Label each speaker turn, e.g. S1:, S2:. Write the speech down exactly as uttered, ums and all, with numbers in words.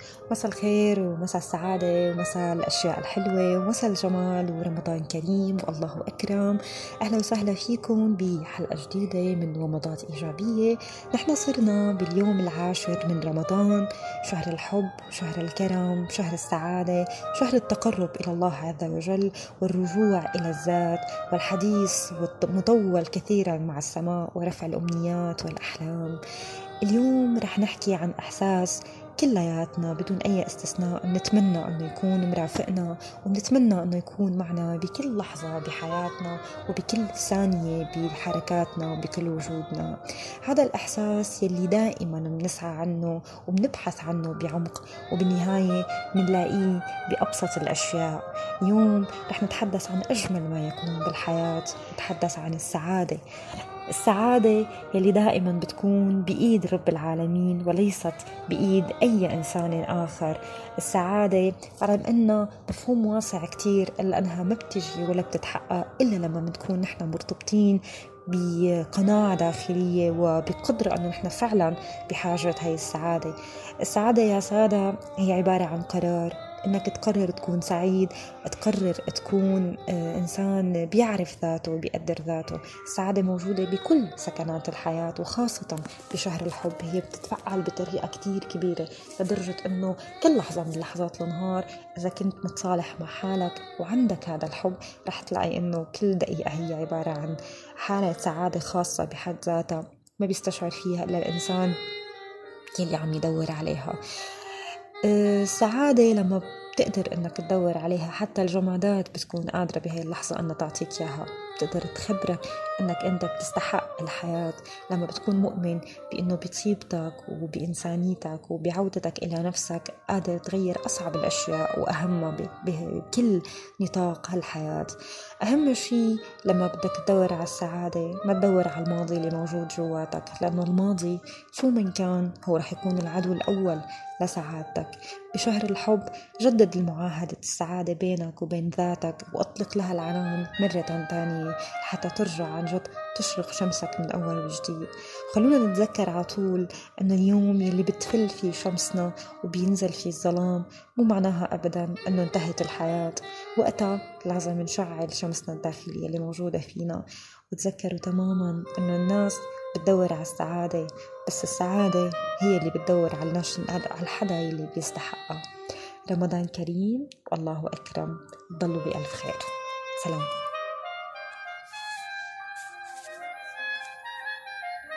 S1: مساء الخير ومساء السعادة ومساء الأشياء الحلوة ومساء الجمال ورمضان كريم والله أكرم. أهلا وسهلا فيكم بحلقة جديدة من ومضات إيجابية. نحن صرنا باليوم العاشر من رمضان، شهر الحب، شهر الكرم، شهر السعادة، شهر التقرب إلى الله عز وجل والرجوع إلى الذات والحديث مطول كثيرا مع السماء ورفع الأمنيات والأحلام. اليوم رح نحكي عن إحساس كلياتنا بدون أي استثناء نتمنى أنه يكون مرافقنا، ونتمنى أنه يكون معنا بكل لحظة بحياتنا وبكل ثانية بحركاتنا وبكل وجودنا. هذا الإحساس يلي دائما بنسعى عنه وبنبحث عنه بعمق، وبالنهاية بنلاقيه بأبسط الأشياء. اليوم رح نتحدث عن أجمل ما يكون بالحياة، نتحدث عن السعادة. السعادة يلي دائما بتكون بإيد رب العالمين وليست بإيد أي إنسان آخر. السعادة رغم أنها مفهوم واسع كتير، إلا أنها ما بتجي ولا بتتحقق إلا لما بنكون نحن مرتبطين بقناعة داخلية وبقدرة أنه نحن فعلا بحاجة هاي السعادة. السعادة يا سادة هي عبارة عن قرار، إنك تقرر تكون سعيد، تقرر تكون إنسان بيعرف ذاته وبيقدر ذاته. السعادة موجودة بكل سكنات الحياة، وخاصة بشهر الحب هي بتتفعل بطريقة كتير كبيرة، لدرجة إنه كل لحظة من لحظات النهار إذا كنت متصالح مع حالك وعندك هذا الحب رح تلاقي إنه كل دقيقة هي عبارة عن حالة سعادة خاصة بحد ذاتها ما بيستشعر فيها إلا الإنسان يلي عم يدور عليها. السعادة لما بتقدر انك تدور عليها، حتى الجمادات بتكون قادرة بهاي اللحظة ان تعطيك اياها، بتقدر تخبرك انك انت بتستحق الحياة. لما بتكون مؤمن بانه بطيبتك وبإنسانيتك وبعودتك الى نفسك قادر تغير اصعب الاشياء واهمها بكل نطاق هالحياة. اهم شيء لما بدك تدور على السعادة ما تدور على الماضي اللي موجود جواتك، لانه الماضي شو من كان هو رح يكون العدو الاول لسعادتك. بشهر الحب جدد المعاهدة السعادة بينك وبين ذاتك، وأطلق لها العنان مرة تانية حتى ترجع عن جد تشرق شمسك من أول وجديد. خلونا نتذكر على طول أن اليوم يلي بتفل فيه شمسنا وبينزل فيه الظلام مو معناها أبدا أنه انتهت الحياة. وقتها لازم نشعل شمسنا الداخلية اللي موجودة فينا. وتذكروا تماما أنه الناس بتدور على السعادة، بس السعادة هي اللي بتدور على الناس، على الحدا اللي بيستحقها. رمضان كريم والله أكرم، ضلوا بألف خير. سلام.